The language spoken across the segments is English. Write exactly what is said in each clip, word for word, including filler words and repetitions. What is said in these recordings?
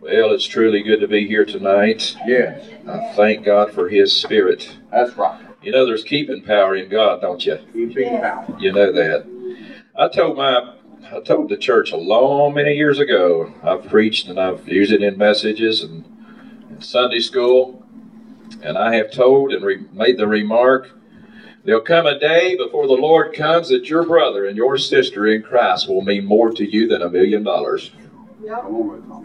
Well, it's truly good to be here tonight. Yes. I thank God for His Spirit. That's right. You know there's keeping power in God, don't you? Keeping power. You know that. I told my, I told the church a long many years ago. I've preached and I've used it in messages and in Sunday school, and I have told and re- made the remark, there'll come a day before the Lord comes that your brother and your sister in Christ will mean more to you than a million dollars. Come on, Tom.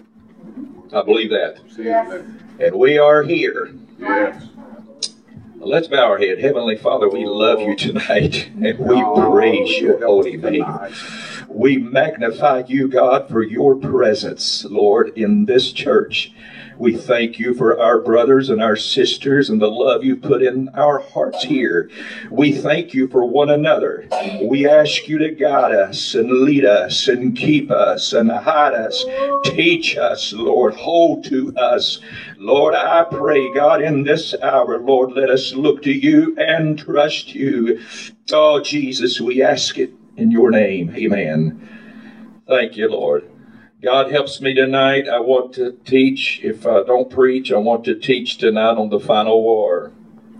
I believe that. Yes. And we are here. Yes. Let's bow our head. Heavenly Father, we love you tonight, and we praise your holy name. We magnify you, God, for your presence, Lord, in this church. We thank you for our brothers and our sisters and the love you put in our hearts here. We thank you for one another. We ask you to guide us and lead us and keep us and hide us. Teach us, Lord. Hold to us. Lord, I pray, God, in this hour, Lord, let us look to you and trust you. Oh, Jesus, we ask it in your name. Amen. Thank you, Lord. God helps me tonight. I want to teach. If I don't preach, I want to teach tonight on the final war.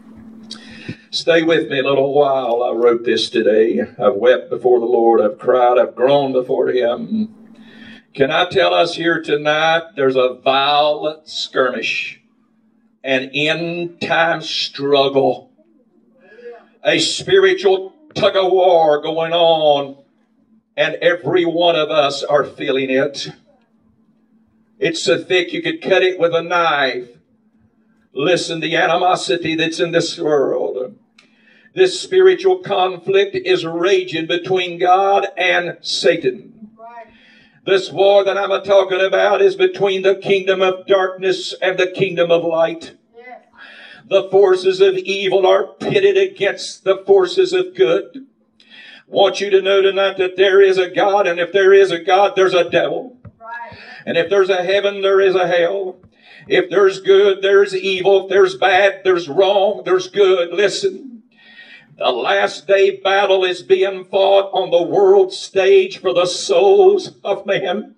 Stay with me a little while. I wrote this today. I've wept before the Lord. I've cried. I've groaned before Him. Can I tell us here tonight, there's a violent skirmish, an end-time struggle, a spiritual tug-of-war going on. And every one of us are feeling it. It's so thick you could cut it with a knife. Listen, the animosity that's in this world. This spiritual conflict is raging between God and Satan. This war that I'm talking about is between the kingdom of darkness and the kingdom of light. The forces of evil are pitted against the forces of good. Want you to know tonight that there is a God, and if there is a God, there's a devil. Right. And if there's a heaven, there is a hell. If there's good, there's evil. If there's bad, there's wrong, there's good. Listen, the last day battle is being fought on the world stage for the souls of man.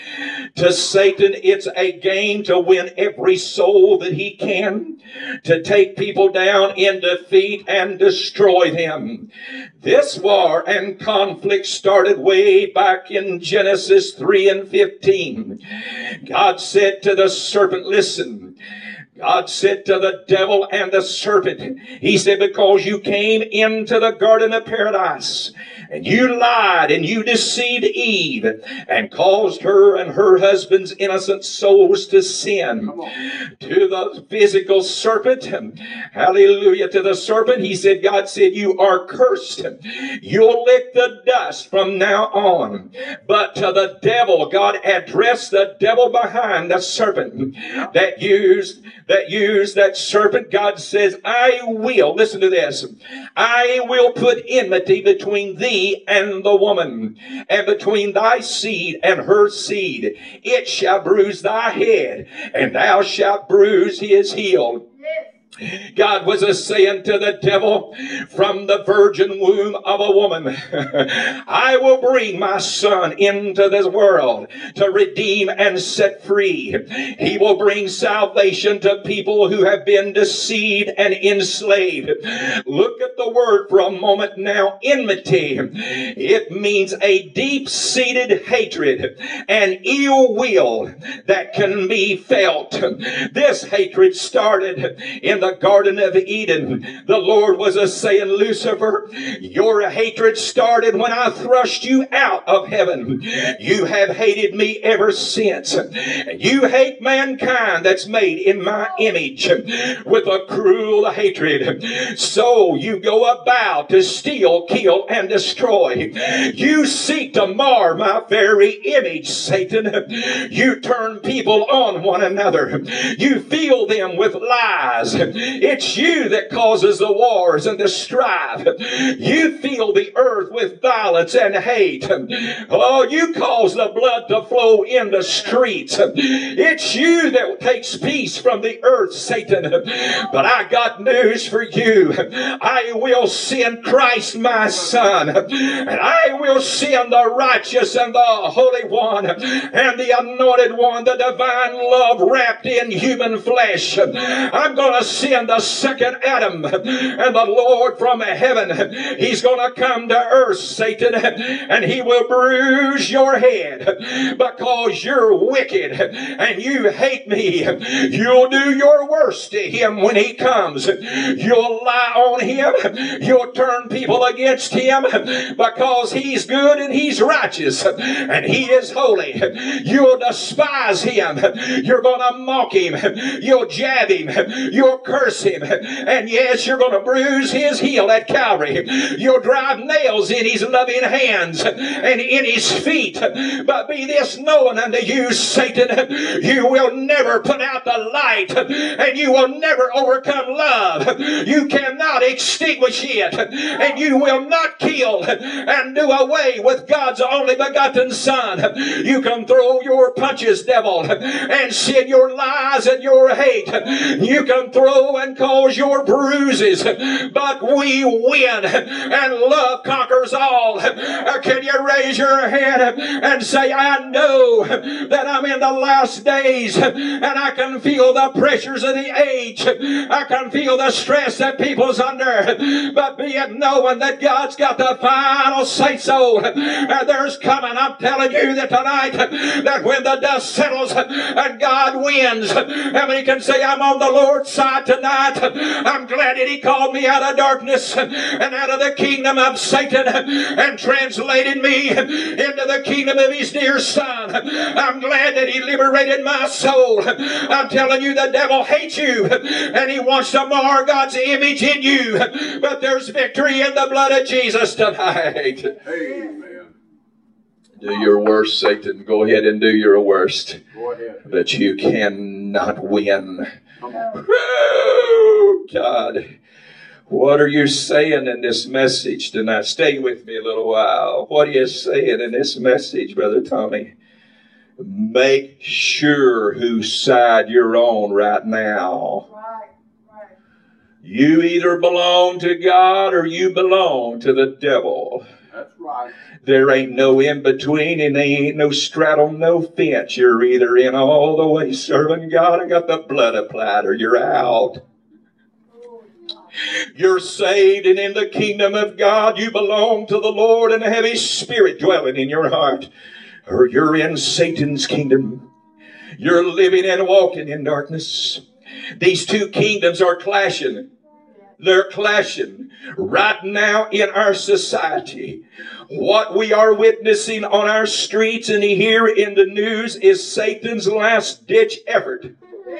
To Satan, it's a game to win every soul that he can, to take people down in defeat and destroy them. This war and conflict started way back in Genesis three and fifteen. God said to the serpent, listen, God said to the devil and the serpent, He said, because you came into the Garden of Paradise and you lied and you deceived Eve and caused her and her husband's innocent souls to sin. To the physical serpent, hallelujah, to the serpent, He said, God said, you are cursed. You'll lick the dust from now on. But to the devil, God addressed the devil behind the serpent that used that used that serpent. God says, I will, listen to this, I will put enmity between thee and the woman, and between thy seed and her seed. It shall bruise thy head, and thou shalt bruise his heel. God was a saying to the devil, from the virgin womb of a woman, I will bring my son into this world to redeem and set free. He will bring salvation to people who have been deceived and enslaved. Look at the word for a moment now, enmity. It means a deep-seated hatred and ill will that can be felt. This hatred started in the Garden of Eden. The Lord was a saying, Lucifer, your hatred started when I thrust you out of heaven. You have hated me ever since. You hate mankind that's made in my image with a cruel hatred. So you go about to steal, kill, and destroy. You seek to mar my very image, Satan. You turn people on one another. You fill them with lies. It's you that causes the wars and the strife. You fill the earth with violence and hate. Oh, you cause the blood to flow in the streets. It's you that takes peace from the earth, Satan. But I got news for you. I will send Christ my Son, and I will send the righteous and the Holy One and the Anointed One, the divine love wrapped in human flesh. I'm going to send the second Adam and the Lord from heaven. He's going to come to earth, Satan, and he will bruise your head because you're wicked and you hate me. You'll do your worst to him when he comes. You'll lie on him. You'll turn people against him because he's good and he's righteous and he is holy. You'll despise him. You're going to mock him. You'll jab him. You'll curse him. And yes, you're going to bruise his heel at Calvary. You'll drive nails in his loving hands and in his feet. But be this known unto you, Satan, you will never put out the light and you will never overcome love. You cannot extinguish it, and you will not kill and do away with God's only begotten Son. You can throw your punches, devil, and send your lies and your hate. You can throw and cause your bruises, but we win, and love conquers all. Can you raise your hand and say, I know that I'm in the last days, and I can feel the pressures of the age. I can feel the stress that people's under, but be it knowing that God's got the final say-so. And there's coming, I'm telling you that tonight, that when the dust settles and God wins, how many can say, I'm on the Lord's side tonight? I'm glad that he called me out of darkness and out of the kingdom of Satan and translated me into the kingdom of his dear Son. I'm glad that he liberated my soul. I'm telling you, the devil hates you and he wants to mar God's image in you, but there's victory in the blood of Jesus tonight. Amen. Do your worst, Satan. Go ahead and do your worst. Go ahead. But you cannot win. Come on. Oh, God. What are you saying in this message tonight? Stay with me a little while. What are you saying in this message, Brother Tommy? Make sure whose side you're on right now. Right, right. You either belong to God or you belong to the devil. That's right. There ain't no in-between and there ain't no straddle, no fence. You're either in all the way serving God and got the blood applied, or you're out. You're saved and in the kingdom of God. You belong to the Lord and have His Spirit dwelling in your heart. Or you're in Satan's kingdom. You're living and walking in darkness. These two kingdoms are clashing. They're clashing right now in our society. What we are witnessing on our streets and here in the news is Satan's last-ditch effort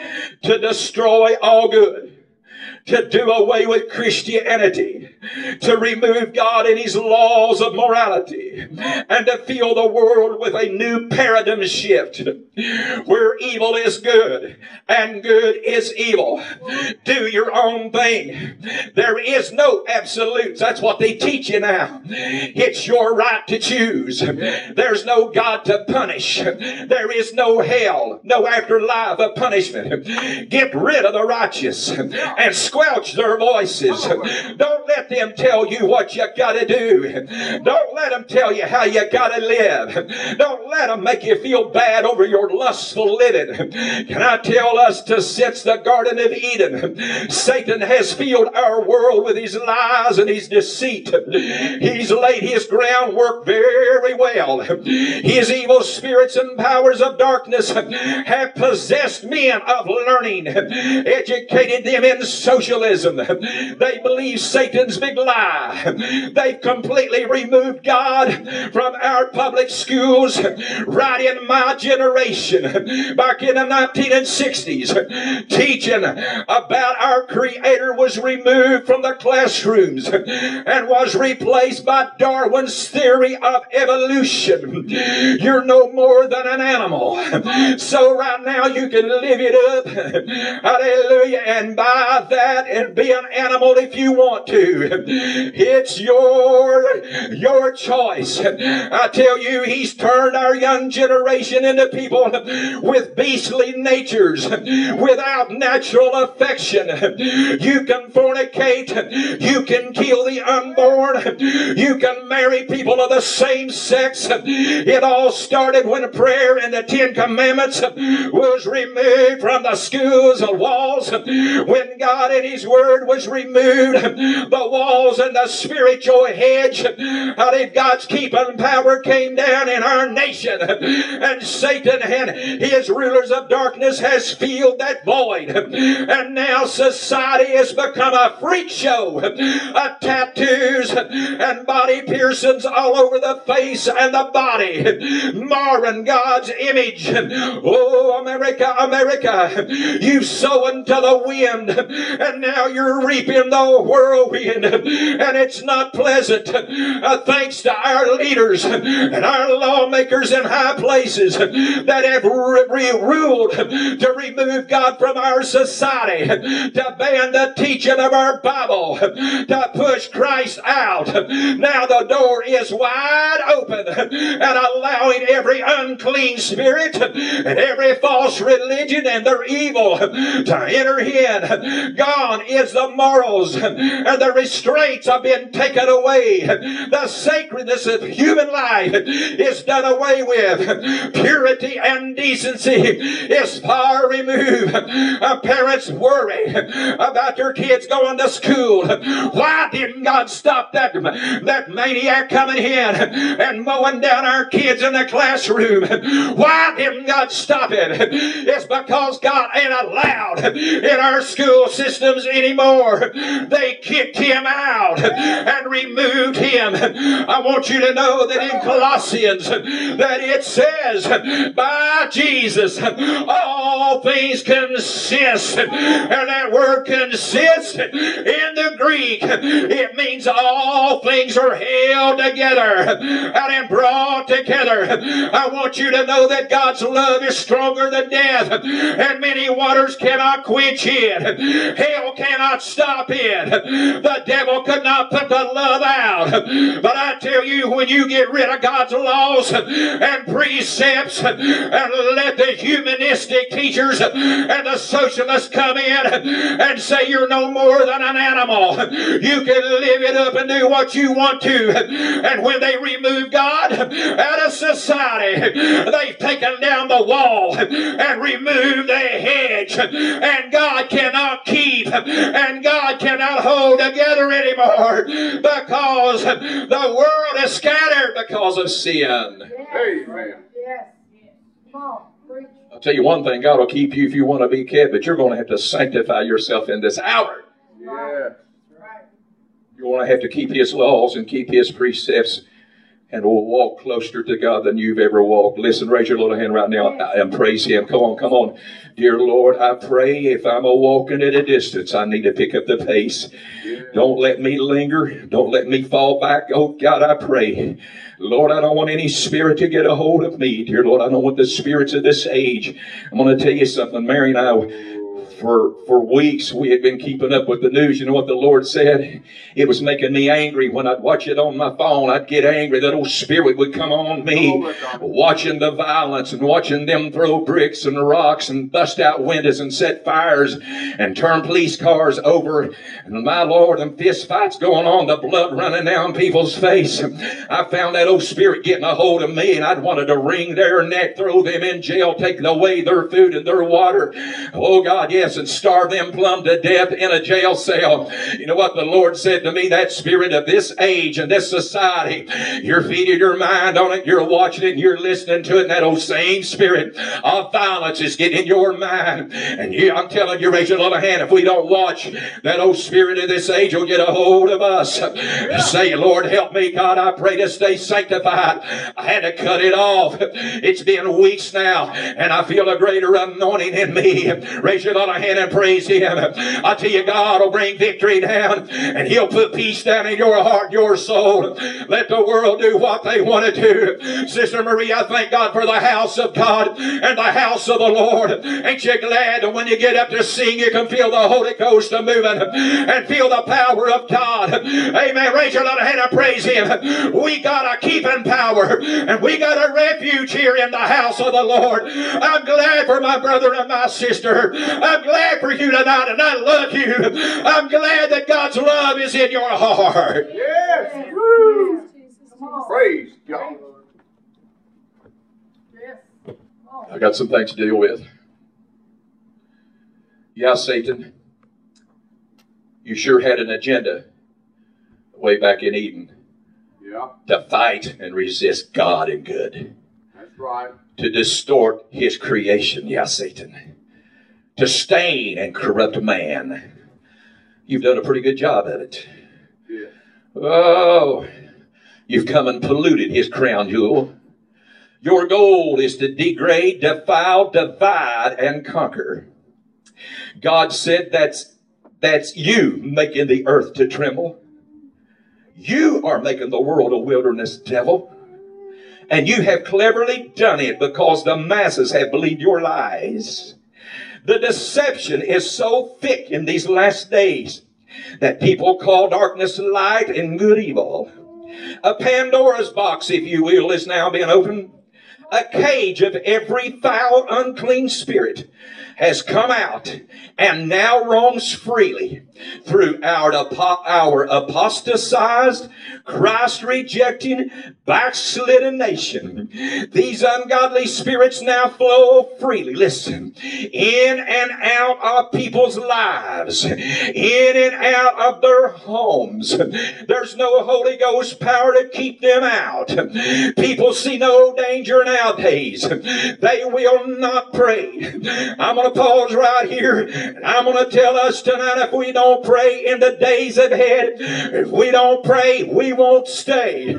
to destroy all good, to do away with Christianity, to remove God and His laws of morality, and to fill the world with a new paradigm shift where evil is good and good is evil. Do your own thing. There is no absolutes. That's what they teach you now. It's your right to choose. There's no God to punish. There is no hell, no afterlife of punishment. Get rid of the righteous and squelch their voices. Don't let them tell you what you got to do. Don't let them tell you how you got to live. Don't let them make you feel bad over your lustful living. Can I tell us to, since the Garden of Eden, Satan has filled our world with his lies and his deceit. He's laid his groundwork very well. His evil spirits and powers of darkness have possessed men of learning, educated them in socialism. They believe Satan's big lie. They've completely removed God from our public schools. Right in my generation, back in the nineteen sixties, teaching about our Creator was removed from the classrooms and was replaced by Darwin's theory of evolution. You're no more than an animal. So right now you can live it up. Hallelujah. And by that that and be an animal if you want to. It's your, your choice. I tell you, he's turned our young generation into people with beastly natures, without natural affection. You can fornicate. You can kill the unborn. You can marry people of the same sex. It all started when prayer and the Ten Commandments was removed from the schools and walls. When God and His Word was removed, the walls and the spiritual hedge out of God's keeping power came down in our nation. And Satan and his rulers of darkness has filled that void. And now society has become a freak show of tattoos and body piercings all over the face and the body, marring God's image. Oh, America, America, you've sown to the wind, and now you're reaping the whirlwind, and it's not pleasant. Uh, thanks to our leaders and our lawmakers in high places that have re- re- ruled to remove God from our society, to ban the teaching of our Bible, to push Christ out. Now the door is wide open and allowing every unclean spirit and every false religion and their evil to enter in. Gone is the morals, and the restraints have been taken away. The sacredness of human life is done away with. Purity and decency is far removed. Uh, parents worry about their kids going to school. Why didn't God stop that, that maniac coming in and mowing down our kids in the classroom? Why didn't God stop it? It's because God ain't allowed in our school systems anymore. They kicked him out and removed him. I want you to know that in Colossians that it says, by Jesus all things consist. And that word consist in the Greek, it means all things are held together and brought together. I want you to know that God's love is stronger than death, and many waters cannot quench it. Hell cannot stop it. The devil could not put the love out. But I tell you, when you get rid of God's laws and precepts and let the humanistic teachers and the socialists come in and say you're no more than an animal, you can live it up and do what you want to. And when they remove God out of society, they've taken down the wall and removed the hedge, and God cannot keep and God cannot hold together anymore, because the world is scattered because of sin. Amen. Yes. Come on, preach. I'll tell you one thing, God will keep you if you want to be kept, but you're going to have to sanctify yourself in this hour. Yeah. Right. You're going to have to keep His laws and keep His precepts, and will walk closer to God than you've ever walked. Listen, raise your little hand right now and praise Him. Come on, come on. Dear Lord, I pray if I'm a walking at a distance, I need to pick up the pace. Don't let me linger. Don't let me fall back. Oh, God, I pray. Lord, I don't want any spirit to get a hold of me. Dear Lord, I don't want the spirits of this age. I'm going to tell you something. Mary and I, For, for weeks we had been keeping up with the news. You know what the Lord said? It was making me angry. When I'd watch it on my phone, I'd get angry. That old spirit would come on me. Watching the violence and watching them throw bricks and rocks and bust out windows and set fires and turn police cars over. And my Lord, and fist fights going on, the blood running down people's face. I found that old spirit getting a hold of me, and I'd wanted to wring their neck, throw them in jail, take away their food and their water. Oh God, yes. And starve them plumb to death in a jail cell. You know what the Lord said to me? That spirit of this age and this society, you're feeding your mind on it, you're watching it, and you're listening to it, and that old same spirit of violence is getting in your mind. And you, I'm telling you, raise your little hand, if we don't watch, that old spirit of this age will get a hold of us. Say, Lord, help me, God, I pray to stay sanctified. I had to cut it off. It's been weeks now, and I feel a greater anointing in me. Raise your your little hand and praise Him. I tell you, God will bring victory down, and He'll put peace down in your heart, your soul. Let the world do what they want to do. Sister Marie, I thank God for the house of God and the house of the Lord. Ain't you glad that when you get up to sing, you can feel the Holy Ghost moving and feel the power of God? Amen. Raise your little hand and praise Him. We got a keeping power, and we got a refuge here in the house of the Lord. I'm glad for my brother and my sister. I'm glad for you tonight, and I love you. I'm glad that God's love is in your heart. Yes. Woo. Come on. Praise God. Yes. Come on. I got some things to deal with. Yeah, Satan, you sure had an agenda way back in Eden Yeah, to fight and resist God and good, that's right. to distort His creation. Yeah, Satan, to stain and corrupt man. You've done a pretty good job at it. Yeah. Oh, you've come and polluted His crown jewel. Your goal is to degrade, defile, divide, and conquer. God said that's, that's you making the earth to tremble. You are making the world a wilderness, devil. And you have cleverly done it because the masses have believed your lies. The deception is so thick in these last days that people call darkness light and good evil. A Pandora's box, if you will, is now being opened. A cage of every foul, unclean spirit has come out and now roams freely through our, our apostatized, Christ-rejecting, backslidden nation. These ungodly spirits now flow freely, listen, in and out of people's lives, in and out of their homes. There's no Holy Ghost power to keep them out. People see no danger nowadays. They will not pray. I'm going to pause right here, and I'm going to tell us tonight, if we don't pray in the days ahead, if we don't pray, we won't stay.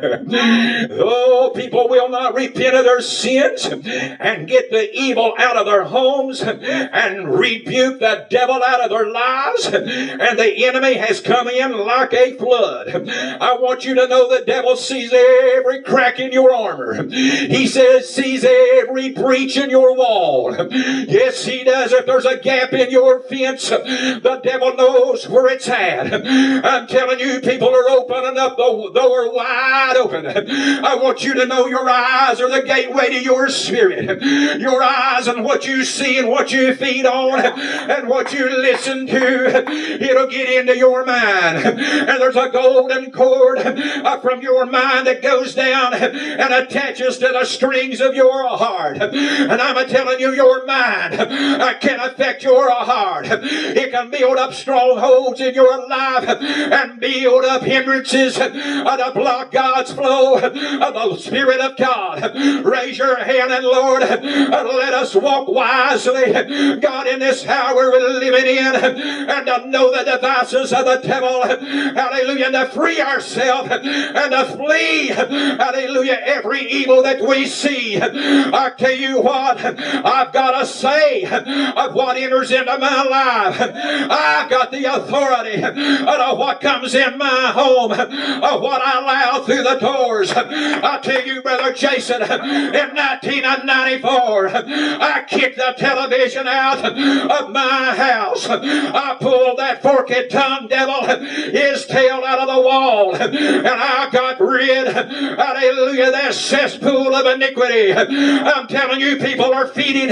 Oh, people will not repent of their sins and get the evil out of their homes and rebuke the devil out of their lives, and the enemy has come in like a flood. I want you to know the devil sees every crack in your armor. He says, sees every breach in your wall. Yes, he does. If there's a gap in your fence, the devil knows where it's at. I'm telling you, people are opening up the door wide open. I want you to know your eyes are the gateway to your spirit. Your eyes and what you see and what you feed on and what you listen to, it'll get into your mind. And there's a golden cord from your mind that goes down and attaches to the strings of your heart. And I'm telling you, your mind can affect your heart. It can build up strongholds in your life and build up hindrances to block God's flow of the Spirit of God. Raise your hand and Lord, let us walk wisely, God, in this hour we're living in, and to know the devices of the devil, hallelujah, and to free ourselves and to flee, hallelujah, every evil that we see. I tell you what, I've got to say of what enters into my life. I've got the authority of what comes in my home, of what I allow through the doors. I tell you, Brother Jason, in nineteen ninety-four, I kicked the television out of my house. I pulled that forked tongue devil, his tail out of the wall, and I got rid, hallelujah, that cesspool of iniquity. I'm telling you, people are feeding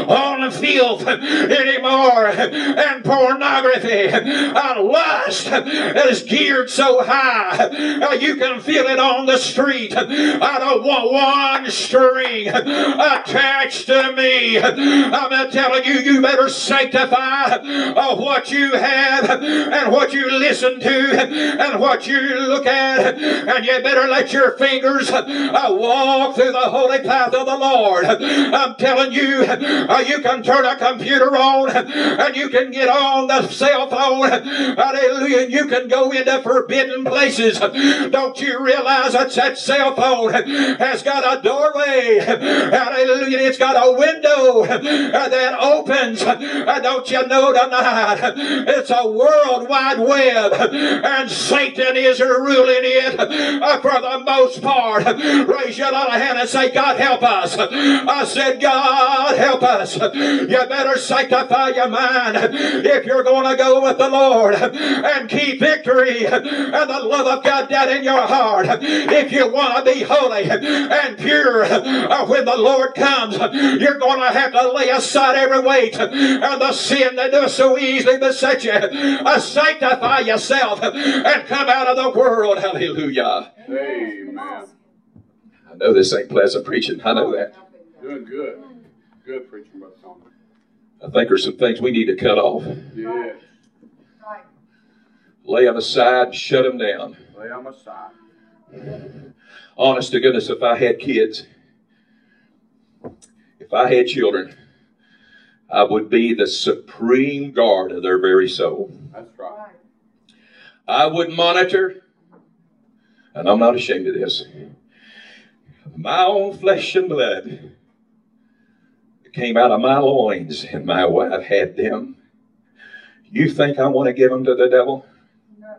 on filth anymore, and pornography and lust is geared so high you can feel it on the street. I don't want one string attached to me. I'm telling you, you better sanctify what you have and what you listen to and what you look at, and you better let your fingers walk through the holy path of the Lord. I'm telling you, uh, you can turn a computer on and you can get on the cell phone. Hallelujah. And you can go into forbidden places. Don't you realize that that cell phone has got a doorway? Hallelujah. It's got a window that opens. Don't you know tonight? It's a world wide web, and Satan is ruling it for the most part. Raise your little hand and say, God help us. I said, God help us. You better sanctify your mind if you're going to go with the Lord and keep victory and the love of God down in your heart. If you want to be holy and pure when the Lord comes, you're going to have to lay aside every weight and the sin that does so easily beset you. Uh, sanctify yourself and come out of the world. Hallelujah. Amen. I know this ain't pleasant preaching. I know that. Doing good. Good preaching, Brother Tony. I think there's some things we need to cut off. Yes. Right. Lay them aside and shut them down. Lay them aside. Honest to goodness, if I had kids, if I had children, I would be the supreme guard of their very soul. That's right. Right. I would monitor, and I'm not ashamed of this, my own flesh and blood that came out of my loins, and my wife had them. You think I want to give them to the devil? No.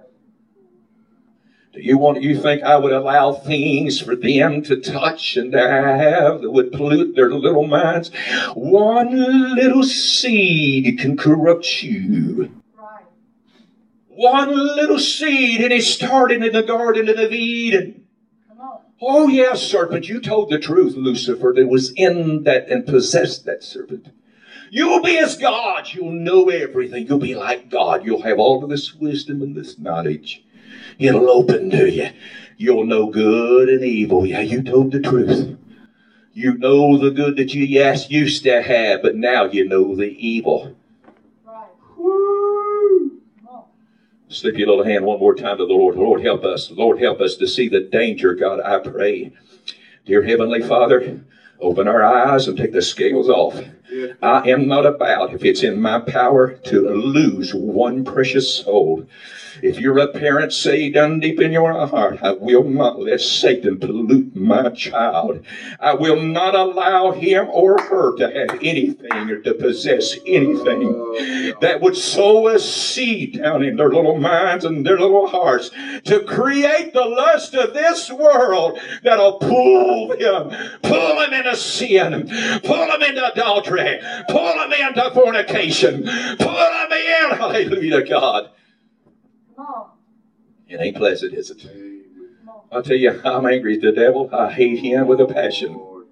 Do you want? You think I would allow things for them to touch and to have that would pollute their little minds? One little seed can corrupt you. Right. One little seed, and it started in the Garden of Eden. Come on. Oh, yes, serpent, you told the truth, Lucifer, that was in that and possessed that serpent. You'll be as God. You'll know everything. You'll be like God. You'll have all of this wisdom and this knowledge. It'll open to you. You'll know good and evil. Yeah, you told the truth. You know the good that you, yes, used to have, but now you know the evil. Right. Woo! Come on. Slip your little hand one more time to the Lord. Lord, help us. Lord, help us to see the danger, God, I pray. Dear Heavenly Father, open our eyes and take the scales off. Yes. I am not about, if it's in my power, to lose one precious soul. If you're a parent, say down deep in your heart, I will not let Satan pollute my child. I will not allow him or her to have anything or to possess anything that would sow a seed down in their little minds and their little hearts to create the lust of this world that'll pull them, pull them into sin, pull them into adultery, pull them into fornication, pull them in, hallelujah to God. Come on. It ain't pleasant, is it? Amen. Come on. I'll tell you, I'm angry at the devil. I hate him with a passion. Lord,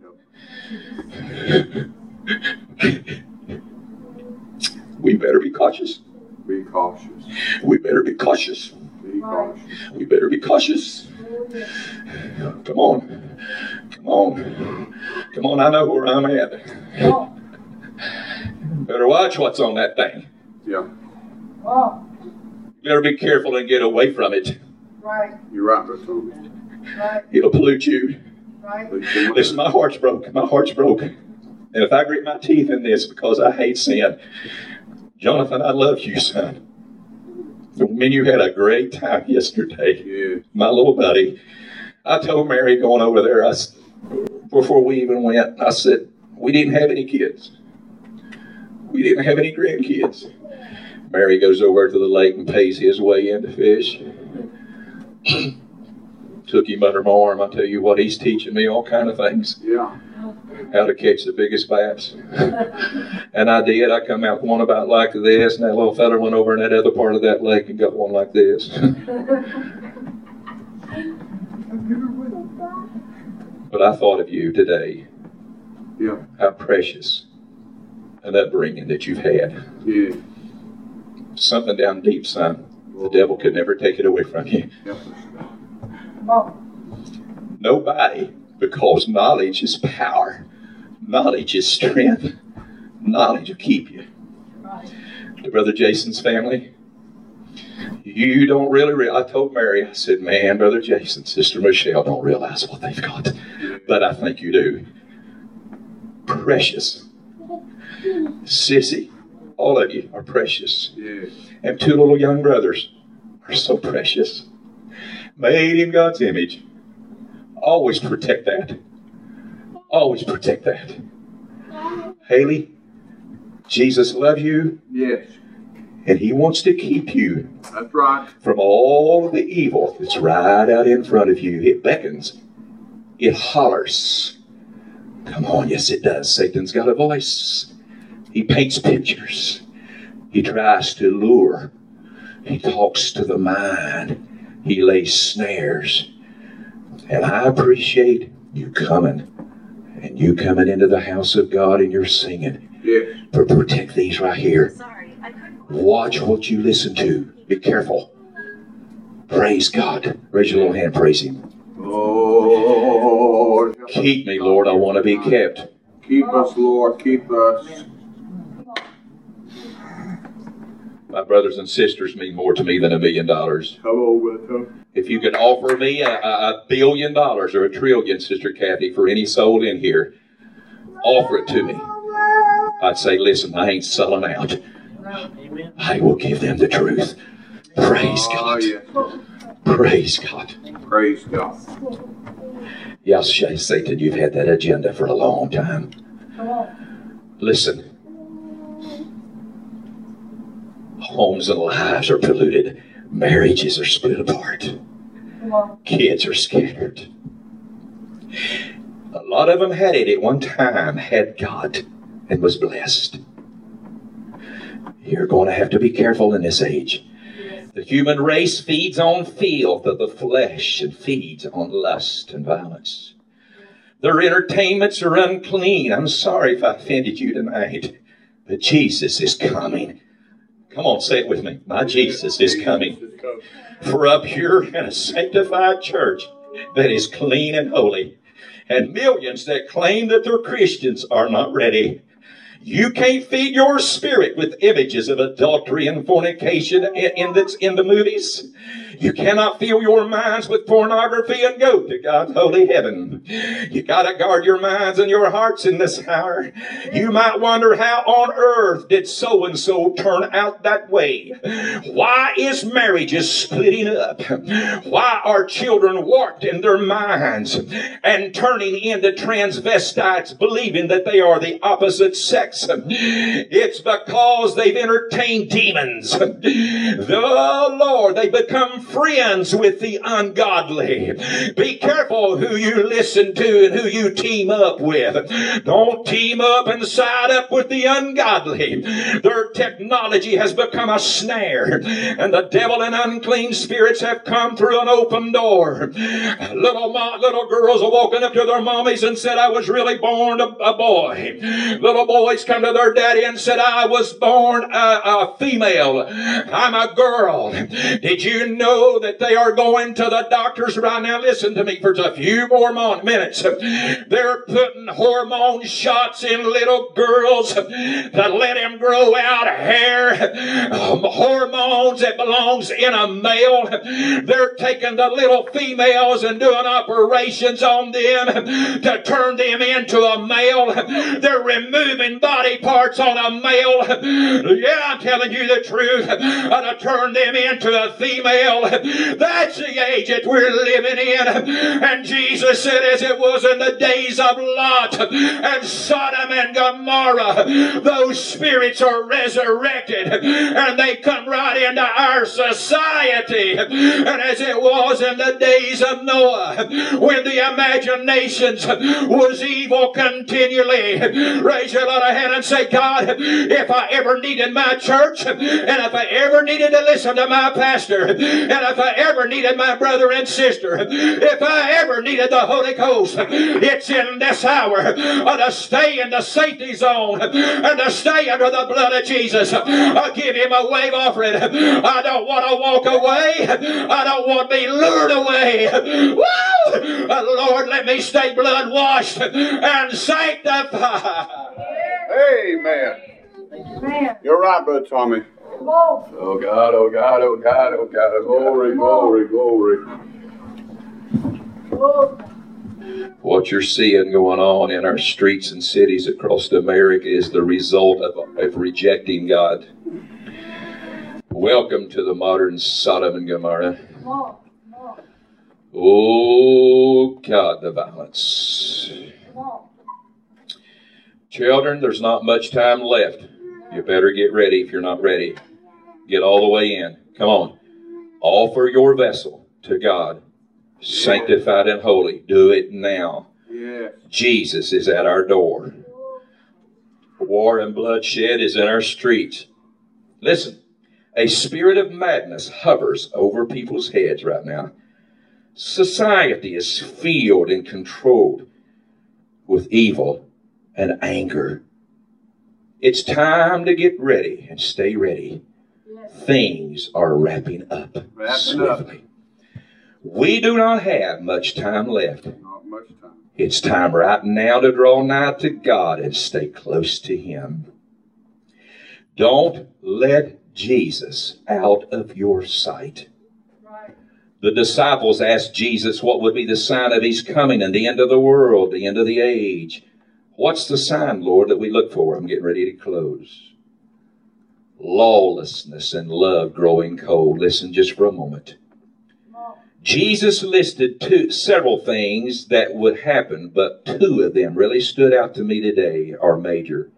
help We better be cautious. us. Be cautious. We better be cautious. Be cautious. We better be cautious. Oh, yes. Come on. Come on. Come on, I know where I'm at. Come on. Better watch what's on that thing. Yeah. Come on. Better be careful and get away from it. Right. You're right, Brother Tony. Right. It'll pollute you. Right. Listen, my heart's broke. My heart's broke. And if I grit my teeth in this because I hate sin, Jonathan, I love you, son. I mean, you had a great time yesterday. Yeah. My little buddy. I told Mary going over there, I, before we even went, I said, we didn't have any kids. We didn't have any grandkids. Mary goes over to the lake and pays his way in to fish. Took him under my arm. I tell you what, he's teaching me all kind of things. Yeah. How to catch the biggest bass. And I did. I come out one about like this, and that little fella went over in that other part of that lake and got one like this. But I thought of you today. Yeah. How precious an upbringing that you've had. Yeah. Something down deep, son. The devil could never take it away from you. Help us. Come on. Nobody, because knowledge is power. Knowledge is strength. Knowledge will keep you. Right. To Brother Jason's family, you don't really realize. I told Mary, I said, man, Brother Jason, Sister Michelle don't realize what they've got. but I think you do. Precious. Sissy, all of you are precious. Yes. And two little young brothers are so precious. Made in God's image. Always protect that. Always protect that. Haley, Jesus loves you, Yes. and He wants to keep you That's right. from all of the evil that's right out in front of you. It beckons. It hollers. Come on, yes it does. Satan's got a voice. He paints pictures. He tries to lure. He talks to the mind. He lays snares. And I appreciate you coming. And you coming into the house of God and you're singing. Yes. But protect these right here. Sorry, I couldn't. Watch what you listen to. Be careful. Praise God. Raise your little hand. Praise Him. Lord. Keep me, Lord. I want to be kept. Keep us, Lord. Keep us. My brothers and sisters mean more to me than a million dollars. Come on, brother. If you could offer me a, a, a billion dollars or a trillion, Sister Kathy, for any soul in here, offer it to me. I'd say, listen, I ain't selling out. Amen. I will give them the truth. Praise Oh, God. yes. Praise God. Praise God. Yes, Satan, you've had that agenda for a long time. Come on. Listen. Homes and lives are polluted. Marriages are split apart. Come on. Kids are scattered. A lot of them had it at one time, had God, and was blessed. You're going to have to be careful in this age. The human race feeds on filth of the flesh and feeds on lust and violence. Their entertainments are unclean. I'm sorry if I offended you tonight, but Jesus is coming. Come on, say it with me. My Jesus is coming for a pure and a sanctified church that is clean and holy. And millions that claim that they're Christians are not ready. You can't feed your spirit with images of adultery and fornication in, in, the, in the movies. You cannot fill your minds with pornography and go to God's holy heaven. You got to guard your minds and your hearts in this hour. You might wonder, how on earth did so-and-so turn out that way? Why is marriages splitting up? Why are children warped in their minds and turning into transvestites, believing that they are the opposite sex? It's because they've entertained demons. The Lord, they become friends with the ungodly. Be careful who you listen to and who you team up with. Don't team up and side up with the ungodly. Their technology has become a snare, and the devil and unclean spirits have come through an open door. Little mo- little girls have woken up to their mommies and said, I was really born a, a boy. Little boys come to their daddy and said, I was born a, a female. I'm a girl. Did you know that they are going to the doctors right now? Listen to me for just a few more mon- minutes. They're putting hormone shots in little girls to let them grow out hair. Um, hormones that belongs in a male. They're taking the little females and doing operations on them to turn them into a male. They're removing body parts on a male. Yeah, I'm telling you the truth. Uh, to turn them into a female. That's the age that we're living in. And Jesus said, as it was in the days of Lot and Sodom and Gomorrah, those spirits are resurrected and they come right into our society. And as it was in the days of Noah, when the imaginations was evil continually. Raise your little hand and say, God, if I ever needed my church, and if I ever needed to listen to my pastor, and if I ever needed my brother and sister, if I ever needed the Holy Ghost, it's in this hour uh, to stay in the safety zone and to stay under the blood of Jesus. I'll give him a wave offering. I don't want to walk away. I don't want to be lured away. Woo! Uh, Lord, let me stay blood washed and sanctified. Amen. Man. You're right, Brother Tommy. Come on. Oh God, oh God, oh God, oh God, oh glory, glory, glory. Whoa. What you're seeing going on in our streets and cities across America is the result of, of rejecting God. Welcome to the modern Sodom and Gomorrah. Come on. Come on. Oh, God, the violence. Come on. Children, there's not much time left. You better get ready if you're not ready. Get all the way in. Come on. Offer your vessel to God, sanctified and holy. Do it now. Yes. Jesus is at our door. War and bloodshed is in our streets. Listen, a spirit of madness hovers over people's heads right now. Society is filled and controlled with evil and anger. It's time to get ready and stay ready. Yes. Things are wrapping up Wrapping swiftly. We do not have much time left. Not much time. It's time right now to draw nigh to God and stay close to Him. Don't let Jesus out of your sight. Right. The disciples asked Jesus what would be the sign of His coming and the end of the world, the end of the age. What's the sign, Lord, that we look for? I'm getting ready to close. Lawlessness and love growing cold. Listen just for a moment. Come on. Jesus listed two, several things that would happen, but two of them really stood out to me today are major.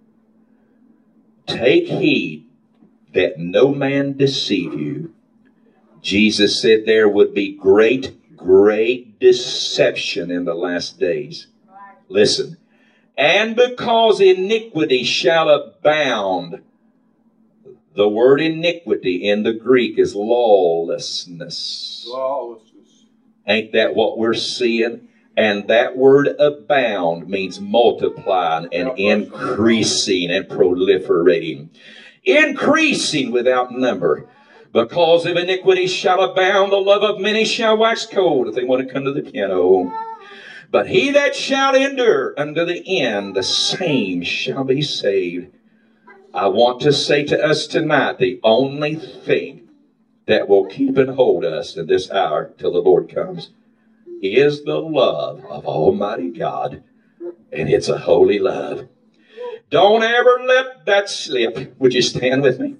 Take heed that no man deceive you. Jesus said there would be great, great deception in the last days. Right. Listen. And because iniquity shall abound. The word iniquity in the Greek is lawlessness. Lawlessness. Ain't that what we're seeing? And that word abound means multiplying and increasing and proliferating. Increasing without number. Because of iniquity shall abound, the love of many shall wax cold. If they want to come to the piano. But he that shall endure unto the end, the same shall be saved. I want to say to us tonight, the only thing that will keep and hold us in this hour till the Lord comes is the love of Almighty God. And it's a holy love. Don't ever let that slip. Would you stand with me?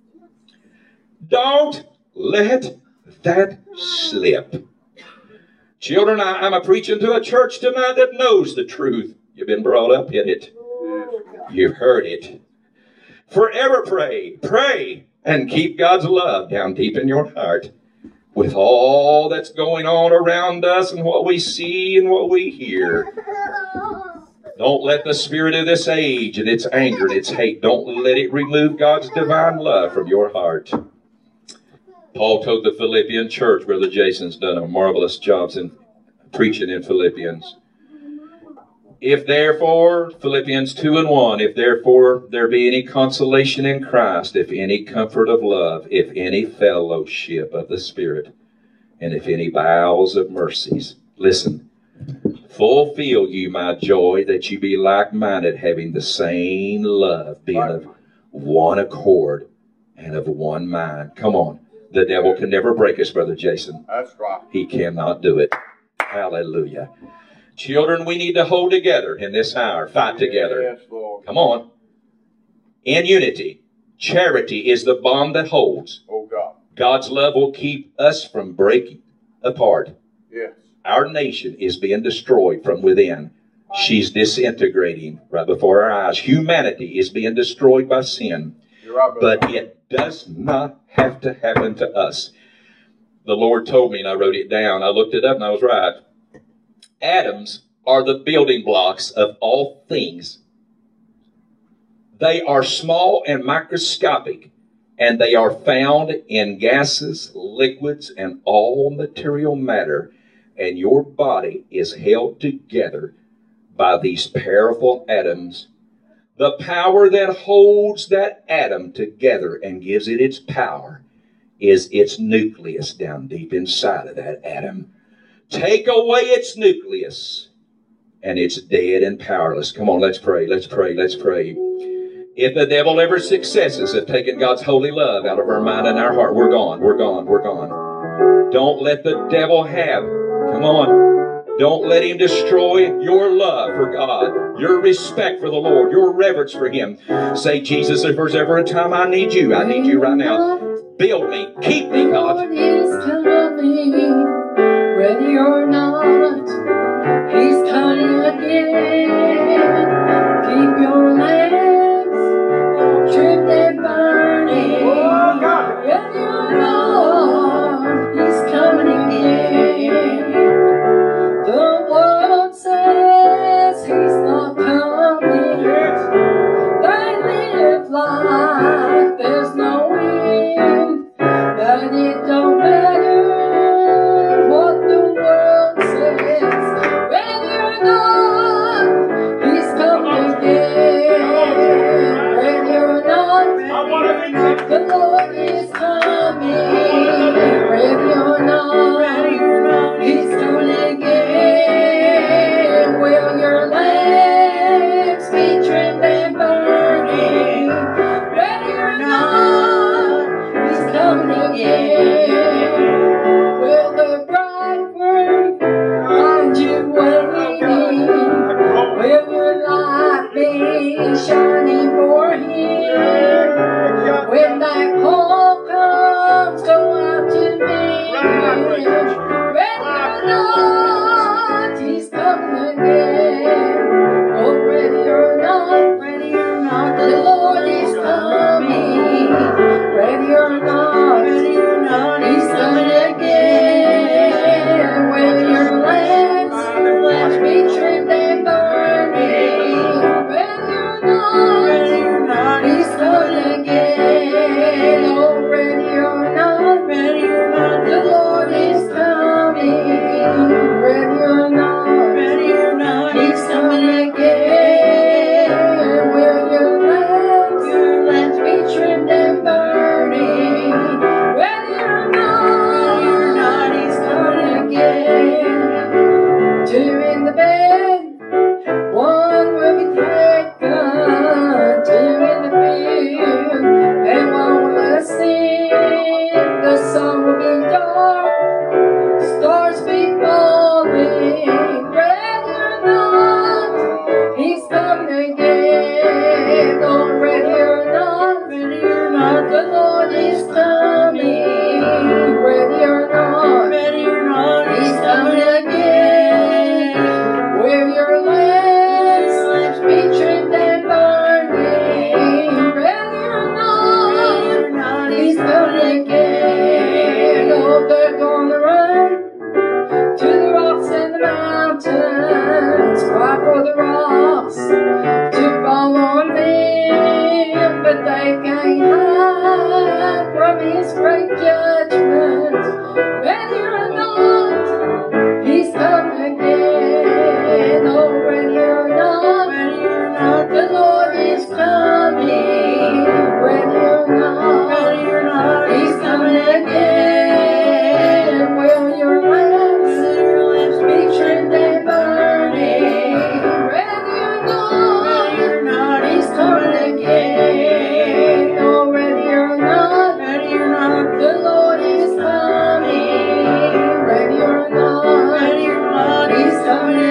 Don't let that slip. Children, I, I'm a preaching to a church tonight that knows the truth. You've been brought up in it. You've heard it. Forever pray, pray, and keep God's love down deep in your heart. With all that's going on around us and what we see and what we hear. Don't let the spirit of this age and its anger and its hate, don't let it remove God's divine love from your heart. Paul told the Philippian church, Brother Jason's done a marvelous job in preaching in Philippians. If therefore, Philippians two and one, if therefore there be any consolation in Christ, if any comfort of love, if any fellowship of the Spirit, and if any bowels of mercies, listen, fulfill you my joy, that you be like-minded, having the same love, being of one accord and of one mind. Come on. The devil can never break us, Brother Jason. That's right. He cannot do it. Hallelujah. Children, we need to hold together in this hour. Fight together. Yes, Lord. Come on. In unity. Charity is the bond that holds. Oh, God. God's love will keep us from breaking apart. Yes. Our nation is being destroyed from within. She's disintegrating right before our eyes. Humanity is being destroyed by sin. You're right, brother. But it does not have to happen to us. The Lord told me, and I wrote it down. I looked it up, and I was right. Atoms are the building blocks of all things. They are small and microscopic, and they are found in gases, liquids, and all material matter. And your body is held together by these powerful atoms. The power that holds that atom together and gives it its power is its nucleus down deep inside of that atom. Take away its nucleus, and it's dead and powerless. Come on, let's pray, let's pray, let's pray. If the devil ever successes at taking God's holy love out of our mind and our heart, we're gone, we're gone, we're gone. Don't let the devil have, come on, Don't let him destroy your love for God, your respect for the Lord, your reverence for him. Say, Jesus, if there's ever a time I need you, I need you right now. Build me, keep me, God. Lord is coming, ready or not, he's coming again. Keep your lamps trimmed and burning, ready or not, he's coming again. The world says he's not coming. They live like there's no end, but it don't matter what the world says. Ready or not, he's coming again. Ready or not, the Lord is coming. Ready or not, he's coming again. Will your lamps be trimmed and burning? Ready or not, he's coming again. Will the bridegroom find you waiting? Will your light be shining for him? When that call comes, go out to meet him. Ready or not, he's coming again. Oh, ready or not, ready or not, the Lord is coming. Ready or not, ready or not, he's coming again. Will your lamps, lamps be trimmed and burning? Ready or not, ready or not, he's coming again. Oh, ready or not, ready or not, the Lord is coming. Ready or not, ready or not, he's coming again. Will your lamps, your lamps be trimmed and burning? Ready or not, ready or not, he's coming again. Two in the bed, one will be taken. Two in the field, and one will sing. The sun will be dark, stars be falling. Ready or not, he's coming again. Oh, ready or not, ready or not, the Lord is coming. Ready or not, ready or not, he's coming again. Will your lamps, lamps be trimmed and burning? Ready or not, ready or not, he's coming again. Oh, they're gonna run to the rocks and the mountains, cry for the rocks to fall on them, but they can't hide from his great judgment. Ready or not, he's coming again. Oh, ready or not, ready or not, the Lord is coming. Ready or not, ready or not, he's coming again. Will your lamps, your lamps be trimmed and burning? Ready or not, ready or not, he's coming again. Oh, ready or not, ready or not, the Lord is coming. Ready or not, ready or not, he's coming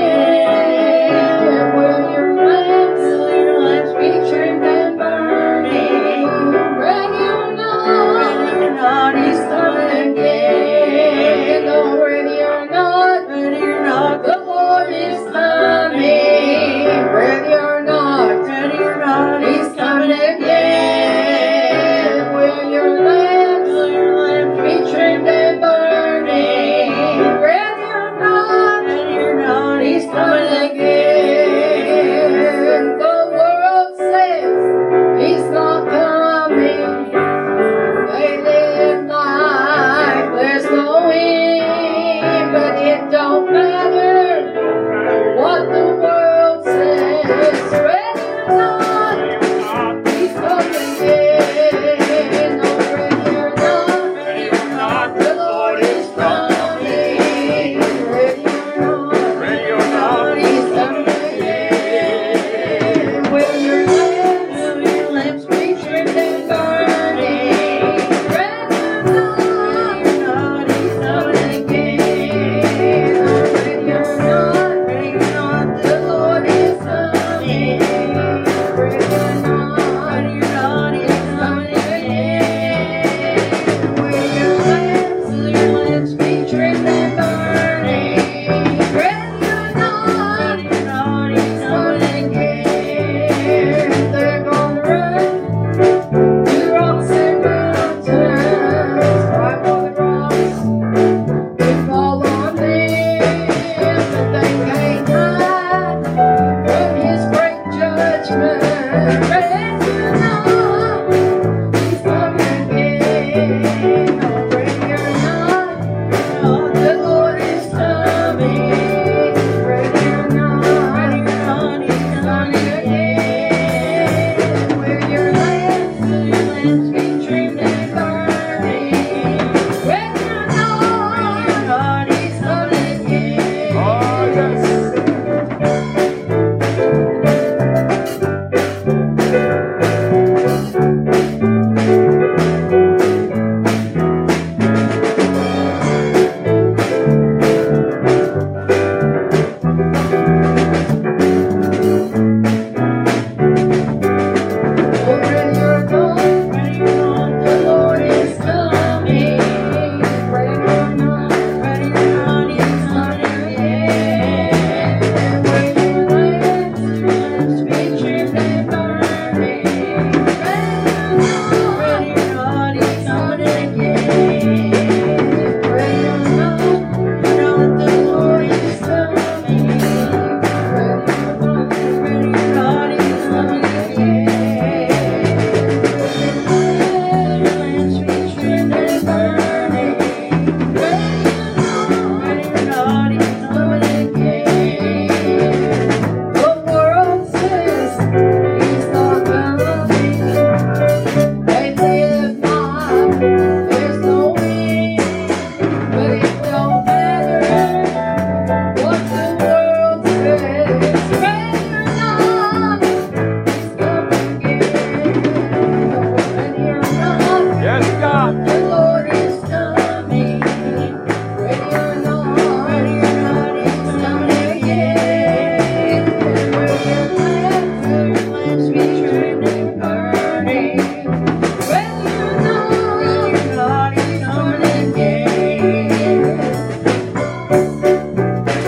again. Will your lamps, your lamps be trimmed and burning? Ready or not, ready or not, he's coming again. Oh, ready or not, ready or not, the Lord is coming. Ready or not, ready or not, he's coming again. Will your lamps, your lamps be trimmed and burning? Ready or not, ready or not, he's coming again.